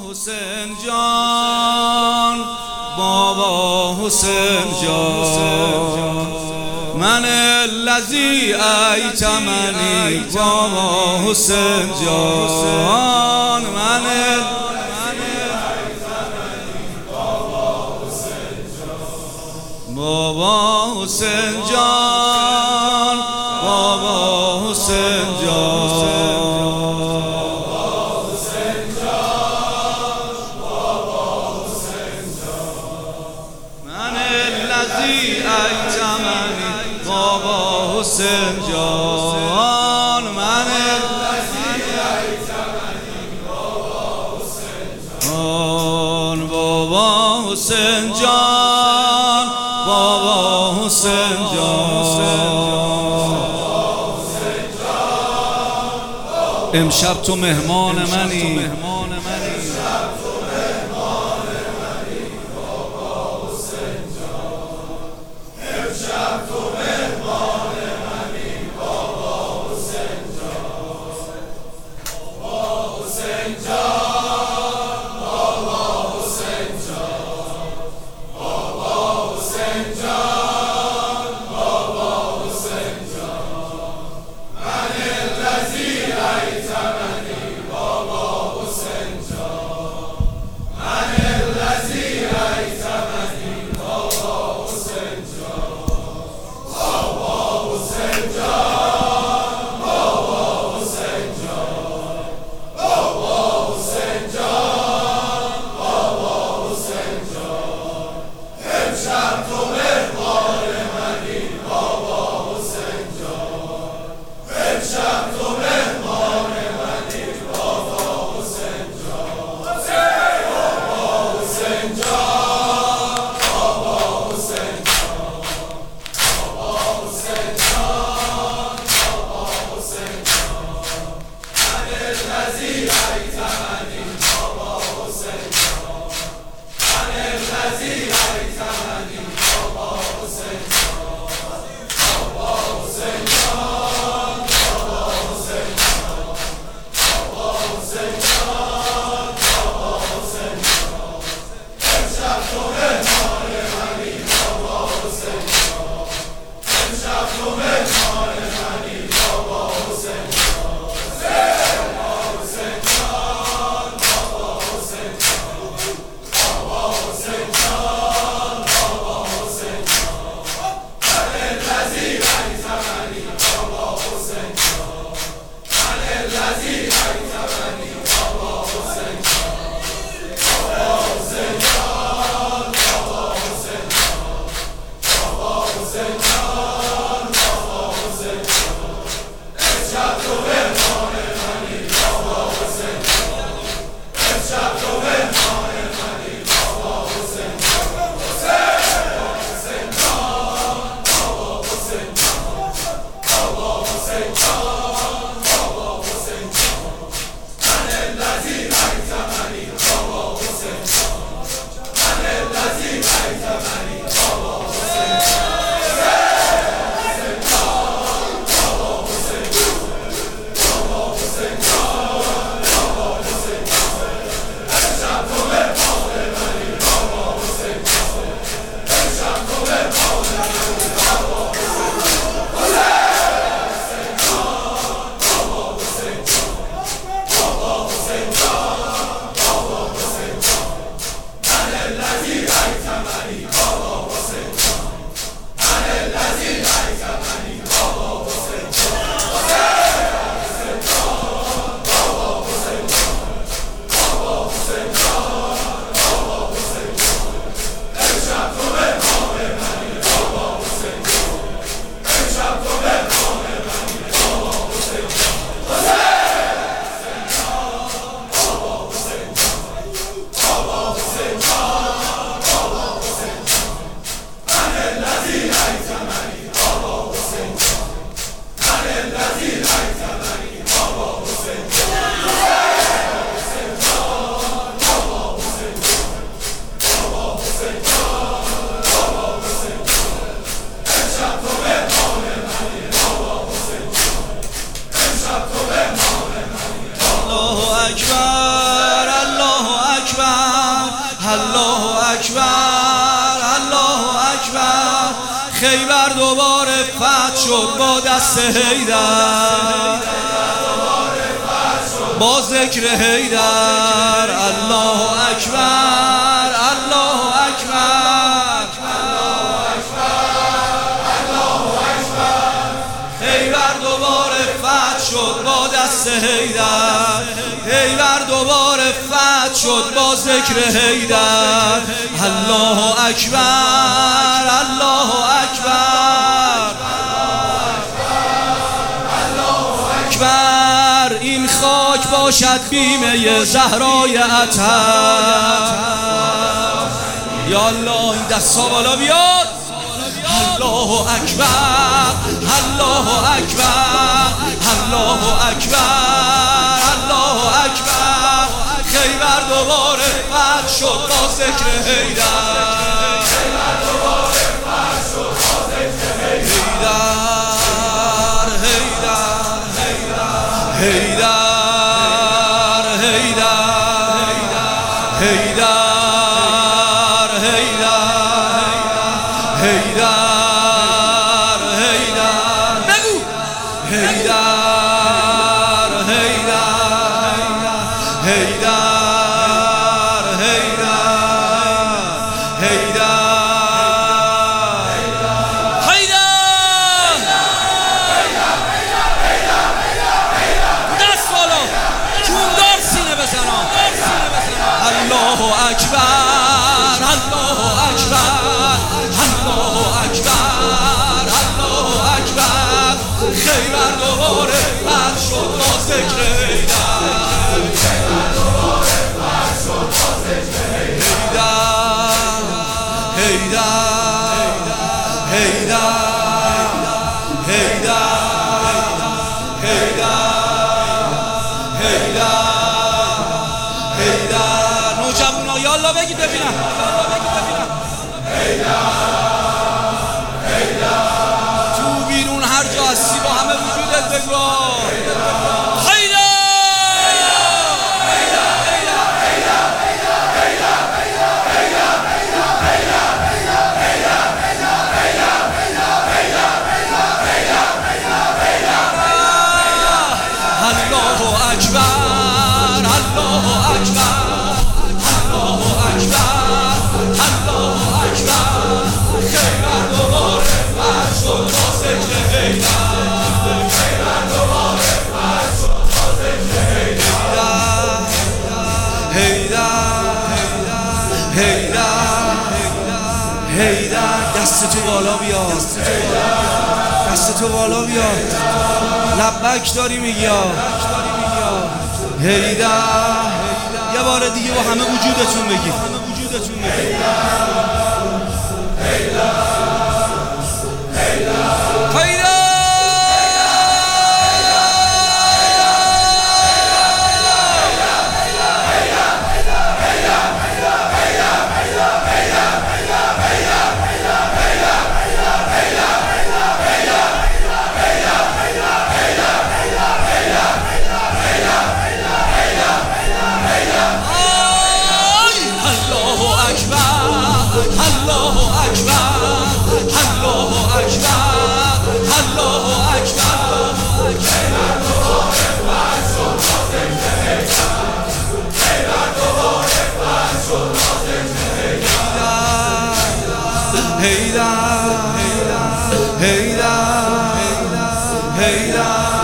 حسین جان، بابا حسین جان، من الذی ایتمنی بابا حسین جان، من بابا حسین جان، بابا حسین جان، من الذی ایتمنی بابا حسین جان، من الذی ایتمنی بابا حسین جان، بابا حسین جان، بابا حسین جان. امشب تو مهمان منی، فتح شد با دست حیدر، با ذکر حیدر. الله اکبر، الله اکبر، حیدر دوباره فتح شد با دست حیدر، حیدر دوباره فتح شد با ذکر حیدر. الله اکبر، الله اکبر، اکبر. این خاک باشد بیمه زهرای اطهر. یا الله این دستا بالا بیاد. الله اکبر، الله اکبر، الله اکبر، الله اکبر. خیبر دوباره فتح شد با ذکر حیدر، خیبر دوباره فتح شد با ذکر حیدر. حیدر، حیدر، حیدر، حیدر، حیدر، حیدر، بگو حیدر، حیدر، حیدر، حیدر، حیدر، دست بالا جوندار سینه بزنم. الله اکبر، الله اکبر، الله اکبر، الله اکبر. خیبر دوباره فتح شد با ذکر حیدر، خیبر دوباره فتح شد با ذکر حیدر. حیدر، حیدر، حیدر، حیدر، حیدر. نوجوانا یالا بگید ببینم. تو بیرون هر جا هستی با همه وجودت بگو الله اکبر، الله اکبر، الله اکبر، الله اکبر. خیبر دوباره فتح شد با ذکر حیدر، خیبر دوباره فتح شد با ذکر حیدر. حیدر، حیدر، حیدر. دست تو بالا بیار، دست تو بالا بیار. لبک داری میگی حیدر. یه بار دیگه با همه وجودتون بگید حیدر، حیدر، حیدر.